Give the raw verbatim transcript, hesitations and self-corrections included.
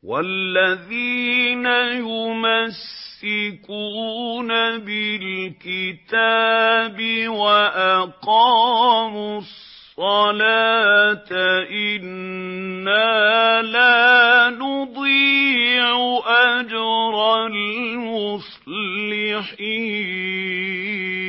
وَالَّذِينَ يُمَسِّكُونَ بِالْكِتَابِ وَأَقَامُوا الصَّلَاةَ إِنَّا لَا نُضِيعُ أَجْرَ الْمُصْلِحِينَ